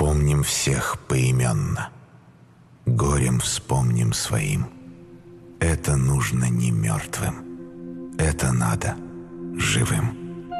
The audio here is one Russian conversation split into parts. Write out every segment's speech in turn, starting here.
Вспомним всех поименно, горем вспомним своим. Это нужно не мертвым, это надо живым.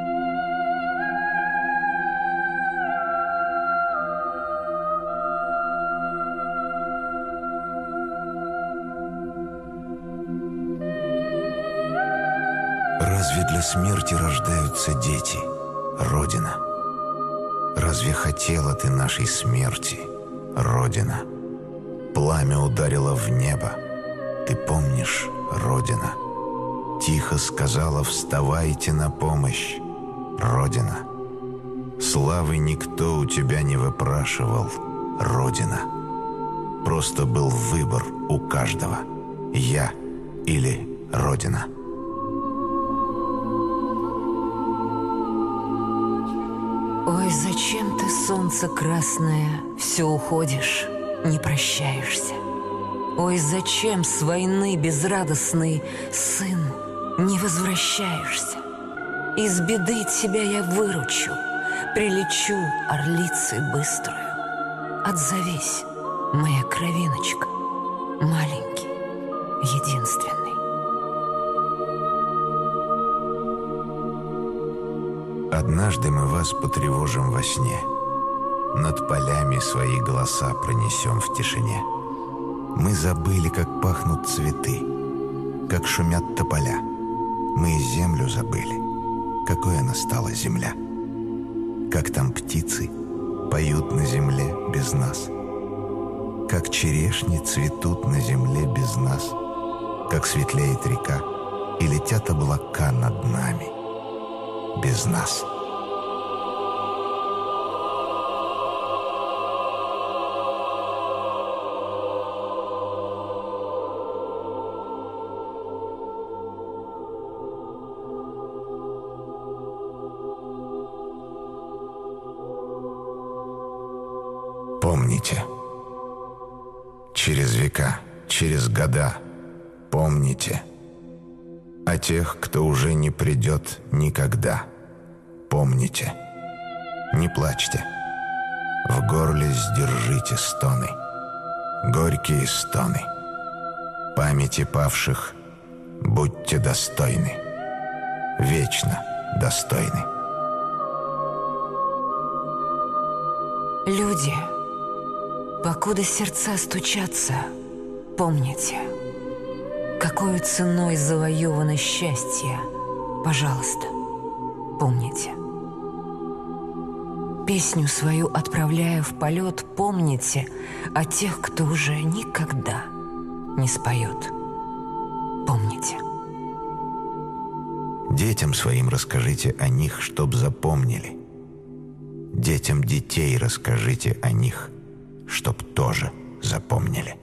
Разве для смерти рождаются дети, Родина? Разве хотела ты нашей смерти, Родина? Пламя ударило в небо, ты помнишь, Родина? Тихо сказала: вставайте на помощь, Родина. Славы никто у тебя не выпрашивал, Родина. Просто был выбор у каждого: я или Родина. Ой, зачем ты, солнце красное, все уходишь, не прощаешься? Ой, зачем с войны безрадостный, сын, не возвращаешься? Из беды тебя я выручу, прилечу орлицей быструю. Отзовись, моя кровиночка, маленький, единственный. Однажды мы вас потревожим во сне, над полями свои голоса пронесем в тишине. Мы забыли, как пахнут цветы, как шумят тополя. Мы и землю забыли, какой она стала земля. Как там птицы поют на земле без нас, как черешни цветут на земле без нас, как светлеет река и летят облака над нами без нас. Помните, через века, через года, помните о тех, кто уже не придет никогда. Помните, не плачьте, в горле сдержите стоны, горькие стоны. Памяти павших будьте достойны, вечно достойны. Люди, покуда сердца стучатся, помните, какой ценой завоевано счастье, пожалуйста, помните. Песню свою отправляя в полет, помните о тех, кто уже никогда не споет. Помните. Детям своим расскажите о них, чтоб запомнили. Детям детей расскажите о них, чтоб тоже запомнили.